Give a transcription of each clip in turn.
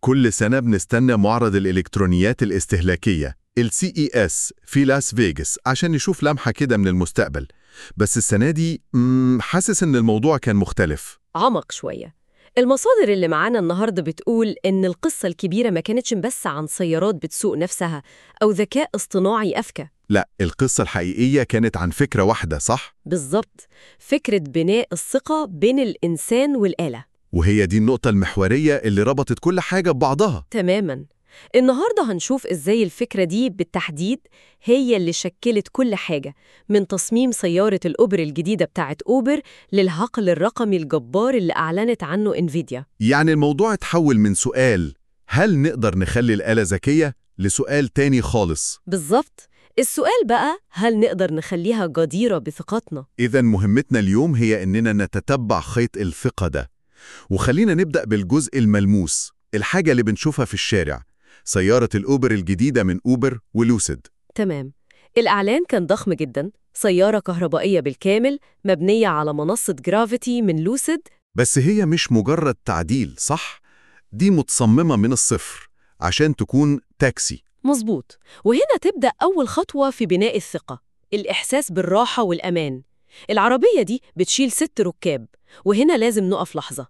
كل سنة بنستنى معرض الإلكترونيات الاستهلاكية ال CES في لاس فيغاس عشان نشوف لمحة كده من المستقبل. بس السنة دي حاسس إن الموضوع كان مختلف. عمق شوية. المصادر اللي معانا النهاردة بتقول إن القصة الكبيرة ما كانتش بس عن سيارات بتسوق نفسها أو ذكاء اصطناعي أذكى. لا، القصة الحقيقية كانت عن فكرة واحدة، صح؟ بالظبط، فكرة بناء الثقة بين الإنسان والآلة. وهي دي النقطة المحورية اللي ربطت كل حاجة ببعضها. تماماً. النهاردة هنشوف إزاي الفكرة دي بالتحديد هي اللي شكلت كل حاجة، من تصميم سيارة الأوبر الجديدة بتاعت أوبر للعقل الرقمي الجبار اللي أعلنت عنه إنفيديا. يعني الموضوع اتحول من سؤال هل نقدر نخلي الآلة ذكية لسؤال تاني خالص. بالظبط. السؤال بقى، هل نقدر نخليها جديرة بثقتنا؟ إذن مهمتنا اليوم هي إننا نتتبع خيط الثقة ده. وخلينا نبدأ بالجزء الملموس، الحاجة اللي بنشوفها في الشارع، سيارة الأوبر الجديدة من أوبر ولوسيد. تمام. الإعلان كان ضخم جدا، سيارة كهربائية بالكامل مبنية على منصة جرافيتي من لوسيد. بس هي مش مجرد تعديل، صح؟ دي متصممة من الصفر عشان تكون تاكسي. مظبوط. وهنا تبدأ أول خطوة في بناء الثقة، الإحساس بالراحة والأمان. العربية دي بتشيل 6 ركاب، وهنا لازم نقف لحظة.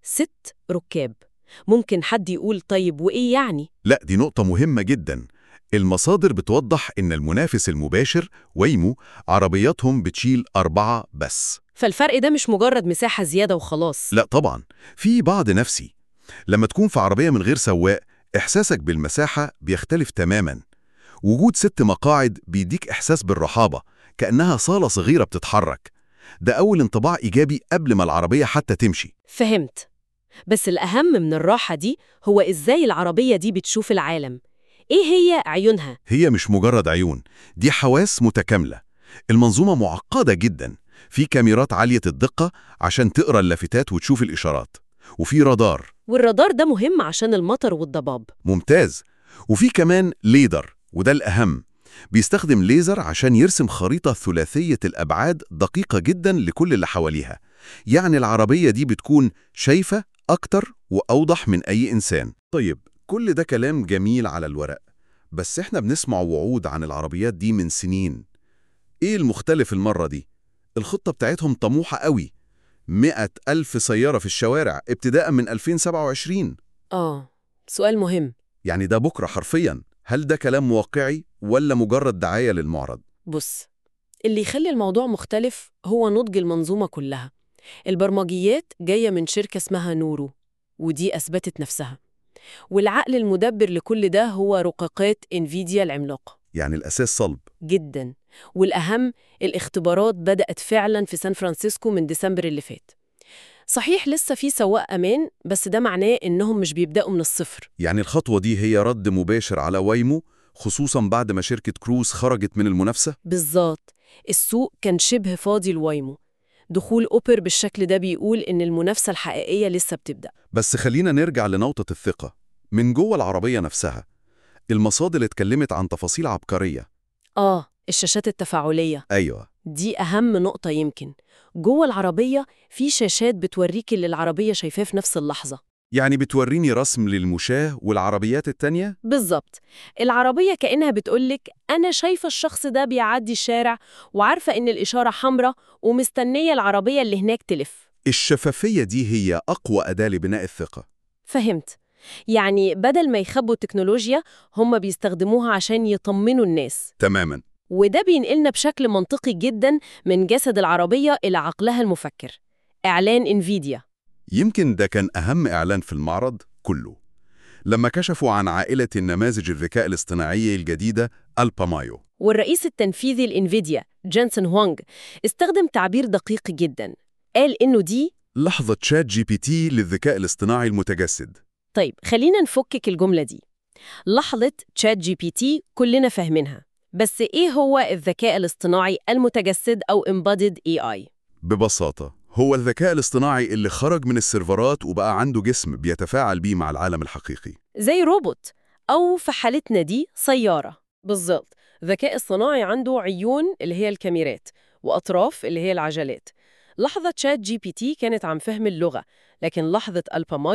6 ركاب. ممكن حد يقول طيب وإيه يعني؟ لا، دي نقطة مهمة جدا. المصادر بتوضح إن المنافس المباشر ويمو عربياتهم بتشيل 4 بس. فالفرق ده مش مجرد مساحة زيادة وخلاص. لا طبعا، في بعض نفسي. لما تكون في عربية من غير سواق، إحساسك بالمساحة بيختلف تماما. وجود 6 مقاعد بيديك إحساس بالرحابة، كأنها صالة صغيرة بتتحرك. ده أول انطباع إيجابي قبل ما العربية حتى تمشي. فهمت. بس الأهم من الراحة دي هو إزاي العربية دي بتشوف العالم. إيه هي عيونها؟ هي مش مجرد عيون، دي حواس متكاملة. المنظومة معقدة جدا. في كاميرات عالية الدقة عشان تقرأ اللافتات وتشوف الإشارات، وفي رادار. والرادار ده مهم عشان المطر والضباب. ممتاز. وفي كمان ليدر، وده الأهم. بيستخدم ليزر عشان يرسم خريطة ثلاثية الأبعاد دقيقة جدا لكل اللي حواليها. يعني العربية دي بتكون شايفة أكتر وأوضح من أي إنسان. طيب، كل ده كلام جميل على الورق، بس إحنا بنسمع وعود عن العربيات دي من سنين. إيه المختلف المرة دي؟ الخطة بتاعتهم طموحة قوي، 100,000 سيارة في الشوارع ابتداء من 2027. سؤال مهم. يعني ده بكرة حرفياً. هل ده كلام واقعي ولا مجرد دعاية للمعرض؟ بص، اللي يخلي الموضوع مختلف هو نضج المنظومة كلها. البرمجيات جاية من شركة اسمها نورو، ودي أثبتت نفسها. والعقل المدبر لكل ده هو رقاقات إنفيديا العملاقة. يعني الأساس صلب جدا. والأهم، الاختبارات بدأت فعلا في سان فرانسيسكو من ديسمبر اللي فات. صحيح لسه في سواق أمان، بس ده معناه إنهم مش بيبدأوا من الصفر. يعني الخطوة دي هي رد مباشر على ويمو، خصوصاً بعد ما شركة كروز خرجت من المنافسة؟ بالظبط. السوق كان شبه فاضي لويمو. دخول أوبر بالشكل ده بيقول إن المنافسة الحقيقية لسه بتبدأ. بس خلينا نرجع لنقطة الثقة من جوه العربية نفسها. المصادر اتكلمت عن تفاصيل عبقرية. الشاشات التفاعلية. أيوة. دي أهم نقطة يمكن. جوه العربية في شاشات بتوريك اللي العربية شايفاه في نفس اللحظة. يعني بتوريني رسم للمشاة والعربيات التانية؟ بالظبط. العربية كأنها بتقولك أنا شايفة الشخص ده بيعدي الشارع، وعارفة إن الإشارة حمراء، ومستنية العربية اللي هناك تلف. الشفافية دي هي أقوى أداة لبناء الثقة. فهمت. يعني بدل ما يخبوا التكنولوجيا، هم بيستخدموها عشان يطمنوا الناس. تماماً. وده بينقلنا بشكل منطقي جداً من جسد العربية إلى عقلها المفكر. إعلان إنفيديا. يمكن ده كان أهم إعلان في المعرض كله، لما كشفوا عن عائلة النماذج الذكاء الاصطناعي الجديدة ألبامايو. والرئيس التنفيذي لإنفيديا جينسون هوانغ استخدم تعبير دقيق جداً. قال إنه دي لحظة شات جي بي تي للذكاء الاصطناعي المتجسد. طيب خلينا نفكك الجملة دي. لحظة شات جي بي تي كلنا فاهمينها، بس إيه هو الذكاء الاصطناعي المتجسد أو Embodied AI؟ ببساطة، هو الذكاء الاصطناعي اللي خرج من السيرفرات وبقى عنده جسم بيتفاعل بيه مع العالم الحقيقي. زي روبوت، أو في حالتنا دي سيارة. بالظبط. ذكاء اصطناعي عنده عيون اللي هي الكاميرات، وأطراف اللي هي العجلات. لحظة شات جي بي تي كانت عن فهم اللغة، لكن لحظة ألبامايو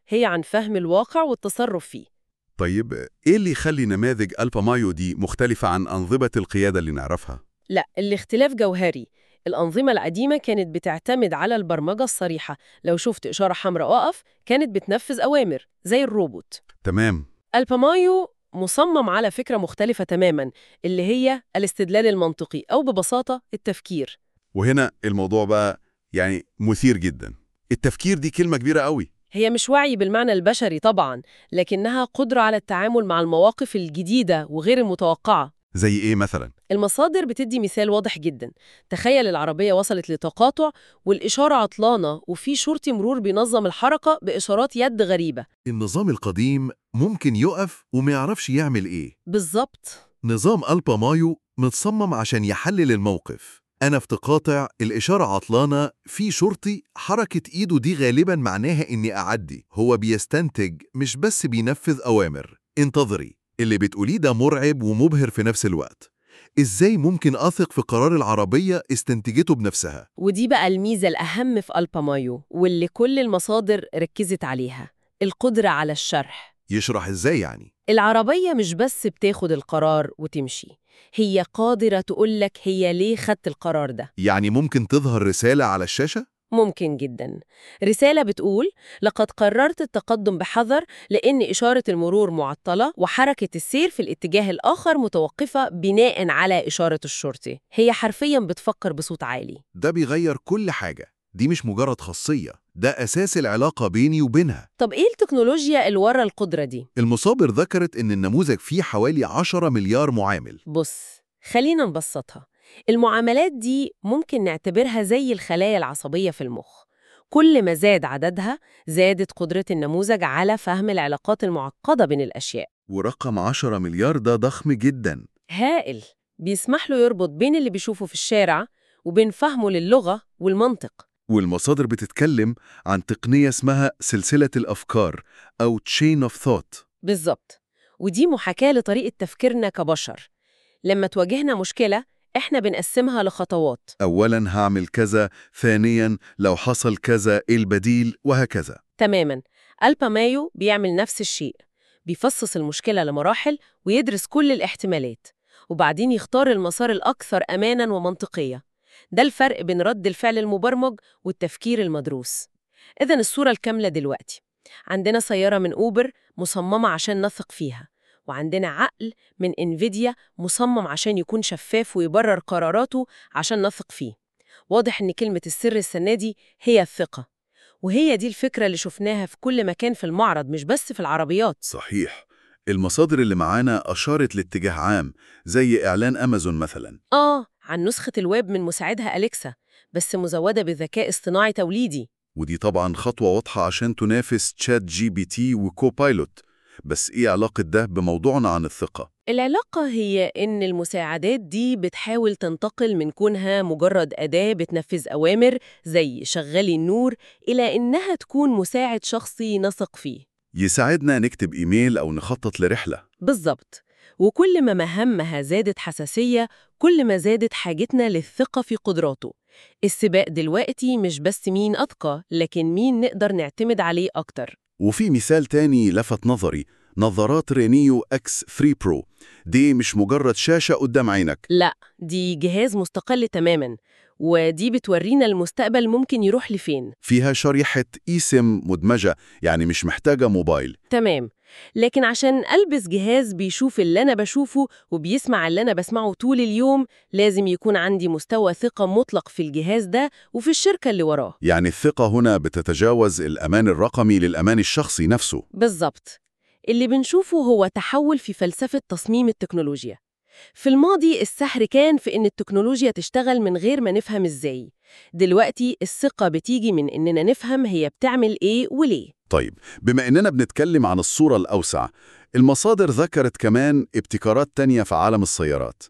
هي عن فهم الواقع والتصرف فيه. طيب إيه اللي يخلي نماذج ألفا مايو دي مختلفة عن أنظمة القيادة اللي نعرفها؟ لا، الاختلاف جوهري. الأنظمة القديمة كانت بتعتمد على البرمجة الصريحة، لو شفت إشارة حمراء وقف كانت بتنفذ أوامر زي الروبوت. تمام. البامايو مصمم على فكرة مختلفة تماماً، اللي هي الاستدلال المنطقي أو ببساطة التفكير. وهنا الموضوع بقى يعني مثير جدا. التفكير دي كلمة كبيرة قوي. هي مش وعي بالمعنى البشري طبعاً، لكنها قدرة على التعامل مع المواقف الجديدة وغير المتوقعة. زي إيه مثلا؟ المصادر بتدي مثال واضح جداً. تخيل العربية وصلت لتقاطع والإشارة عطلانة وفي شرطي مرور بينظم الحركة بإشارات يد غريبة. النظام القديم ممكن يقف وما يعرفش يعمل إيه. بالظبط. نظام ألبا مايو متصمم عشان يحلل الموقف. أنا في تقاطع، الإشارة عطلانة، في شرطي، حركة إيده دي غالباً معناها إني أعدي. هو بيستنتج مش بس بينفذ أوامر. انتظري، اللي بتقوليه ده مرعب ومبهر في نفس الوقت. إزاي ممكن أثق في قرار العربية استنتجته بنفسها؟ ودي بقى الميزة الأهم في البامايو واللي كل المصادر ركزت عليها: القدرة على الشرح. يشرح إزاي يعني؟ العربية مش بس بتاخد القرار وتمشي، هي قادرة تقولك هي ليه خدت القرار ده. يعني ممكن تظهر رسالة على الشاشة؟ ممكن جدا. رسالة بتقول: لقد قررت التقدم بحذر لأن إشارة المرور معطلة وحركة السير في الاتجاه الآخر متوقفة بناء على إشارة الشرطي. هي حرفياً بتفكر بصوت عالي. ده بيغير كل حاجة. دي مش مجرد خاصية، ده أساس العلاقة بيني وبينها. طب إيه التكنولوجيا اللي ورا القدرة دي؟ المصادر ذكرت إن النموذج فيه حوالي 10 مليار معامل. بص، خلينا نبسطها. المعاملات دي ممكن نعتبرها زي الخلايا العصبية في المخ. كل ما زاد عددها، زادت قدرة النموذج على فهم العلاقات المعقدة بين الأشياء. ورقم 10 مليار ده ضخم جدا. هائل. بيسمح له يربط بين اللي بيشوفه في الشارع وبين فهمه للغة والمنطق. والمصادر بتتكلم عن تقنية اسمها سلسلة الأفكار أو Chain of Thought. بالظبط. ودي محاكاة لطريقة تفكيرنا كبشر. لما تواجهنا مشكلة، إحنا بنقسمها لخطوات. أولاً هعمل كذا، ثانياً لو حصل كذا إيه البديل، وهكذا. تماماً. البامايو بيعمل نفس الشيء. بيفصص المشكلة لمراحل ويدرس كل الاحتمالات، وبعدين يختار المسار الأكثر أماناً ومنطقية. ده الفرق بين رد الفعل المبرمج والتفكير المدروس. إذن الصورة الكاملة دلوقتي: عندنا سيارة من أوبر مصممة عشان نثق فيها، وعندنا عقل من إنفيديا مصمم عشان يكون شفاف ويبرر قراراته عشان نثق فيه. واضح إن كلمة السر السنة دي هي الثقة. وهي دي الفكرة اللي شفناها في كل مكان في المعرض، مش بس في العربيات. صحيح. المصادر اللي معانا أشارت لاتجاه عام، زي إعلان أمازون مثلاً. عن نسخة الويب من مساعدها أليكسا، بس مزودة بذكاء اصطناعي توليدي. ودي طبعاً خطوة واضحة عشان تنافس تشات جي بي تي وكوبايلوت. بس إيه علاقة ده بموضوعنا عن الثقة؟ العلاقة هي إن المساعدات دي بتحاول تنتقل من كونها مجرد أداة بتنفذ أوامر زي شغلي النور، إلى إنها تكون مساعد شخصي نثق فيه. يساعدنا نكتب إيميل أو نخطط لرحلة. بالظبط. وكل ما مهامها زادت حساسية، كل ما زادت حاجتنا للثقة في قدراته. السباق دلوقتي مش بس مين أذكى، لكن مين نقدر نعتمد عليه أكتر. وفي مثال تاني لفت نظري، نظارات رينيو اكس 3 برو. دي مش مجرد شاشة قدام عينك. لا، دي جهاز مستقل تماماً، ودي بتورينا المستقبل ممكن يروح لفين. فيها شريحة اي سيم مدمجة، يعني مش محتاجة موبايل. تمام. لكن عشان ألبس جهاز بيشوف اللي أنا بشوفه وبيسمع اللي أنا بسمعه طول اليوم، لازم يكون عندي مستوى ثقة مطلق في الجهاز ده وفي الشركة اللي وراه. يعني الثقة هنا بتتجاوز الأمان الرقمي للأمان الشخصي نفسه. بالظبط. اللي بنشوفه هو تحول في فلسفة تصميم التكنولوجيا. في الماضي السحر كان في إن التكنولوجيا تشتغل من غير ما نفهم إزاي. دلوقتي الثقة بتيجي من إننا نفهم هي بتعمل إيه وليه. طيب، بما إننا بنتكلم عن الصورة الأوسع، المصادر ذكرت كمان ابتكارات تانية في عالم السيارات.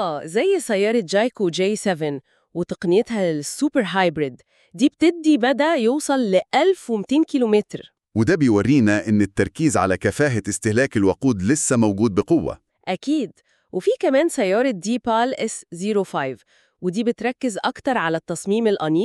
زي سيارة جايكو جي 7 وتقنيتها للسوبر هايبريد. دي بتدي مدى يوصل ل 1200 كيلومتر. وده بيورينا إن التركيز على كفاءة استهلاك الوقود لسه موجود بقوة. أكيد. وفي كمان سيارة ديبال S05، ودي بتركز أكتر على التصميم الأنيق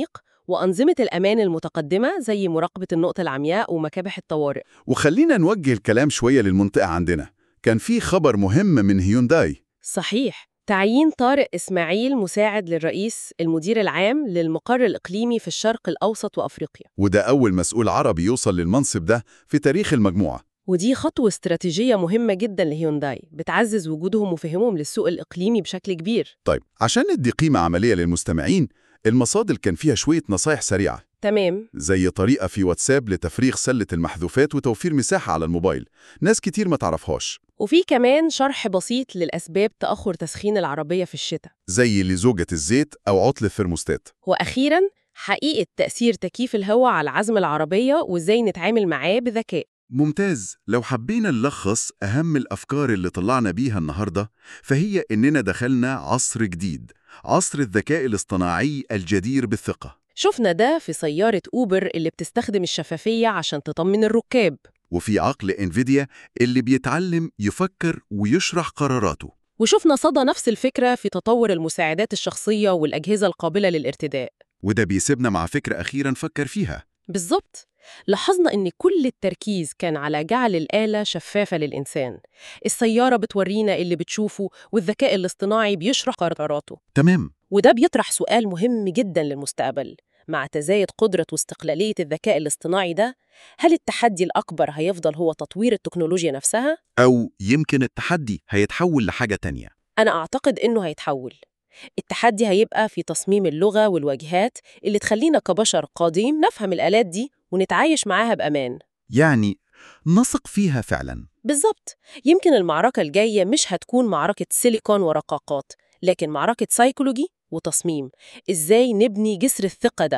وأنظمة الأمان المتقدمة زي مراقبة النقطة العمياء ومكابح الطوارئ. وخلينا نوجه الكلام شوية للمنطقة عندنا. كان في خبر مهم من هيونداي. صحيح، تعيين طارق إسماعيل مساعد للرئيس المدير العام للمقر الإقليمي في الشرق الأوسط وأفريقيا. وده أول مسؤول عربي يوصل للمنصب ده في تاريخ المجموعة. ودي خطوة استراتيجية مهمة جدا لهيونداي، بتعزز وجودهم وفهمهم للسوق الإقليمي بشكل كبير. طيب، عشان ندي قيمة عملية للمستمعين، المصادر كان فيها شوية نصايح سريعة، تمام. زي طريقة في واتساب لتفريغ سلة المحذوفات وتوفير مساحة على الموبايل، ناس كتير ما تعرفهاش. وفي كمان شرح بسيط للأسباب تأخر تسخين العربية في الشتاء. زي لزوجة الزيت أو عطل الثرموستات. وأخيراً، حقيقة تأثير تكييف الهواء على عزم العربية وإزاي نتعامل معاه بذكاء. ممتاز. لو حبينا نلخص أهم الأفكار اللي طلعنا بيها النهاردة، فهي إننا دخلنا عصر جديد، عصر الذكاء الاصطناعي الجدير بالثقة. شفنا ده في سيارة أوبر اللي بتستخدم الشفافية عشان تطمن الركاب، وفي عقل إنفيديا اللي بيتعلم يفكر ويشرح قراراته. وشفنا صدى نفس الفكرة في تطور المساعدات الشخصية والأجهزة القابلة للارتداء. وده بيسيبنا مع فكرة أخيرة نفكر فيها. بالظبط، لاحظنا إن كل التركيز كان على جعل الآلة شفافة للإنسان. السيارة بتورينا اللي بتشوفه، والذكاء الاصطناعي بيشرح قراراته. تمام. وده بيطرح سؤال مهم جدا للمستقبل. مع تزايد قدرة واستقلالية الذكاء الاصطناعي ده، هل التحدي الأكبر هيفضل هو تطوير التكنولوجيا نفسها؟ أو يمكن التحدي هيتحول لحاجة تانية. أنا أعتقد إنه هيتحول. التحدي هيبقى في تصميم اللغة والواجهات اللي تخلينا كبشر قادرين نفهم الآلات دي ونتعايش معاها بأمان. يعني نثق فيها فعلا. بالظبط. يمكن المعركة الجاية مش هتكون معركة سيليكون ورقاقات، لكن معركة سايكولوجي وتصميم. إزاي نبني جسر الثقة ده